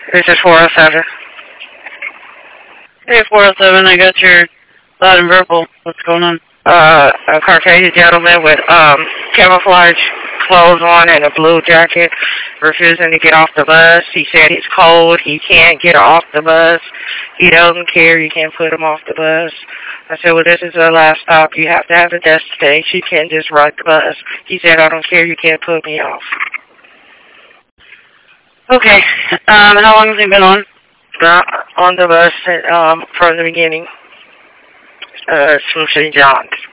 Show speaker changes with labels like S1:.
S1: This is 407.
S2: Hey, 407, I got your loud and verbal. What's going on?
S1: A Caucasian gentleman with camouflage clothes on and a blue jacket refusing to get off the bus. He said he's cold. He can't get off the bus. He doesn't care. You can't put him off the bus. I said, well, this is the last stop. You have to have a destination. You can't just ride the bus. He said, I don't care. You can't put me off.
S2: Okay. How long has he been on?
S1: On the bus from the beginning. From St. John's.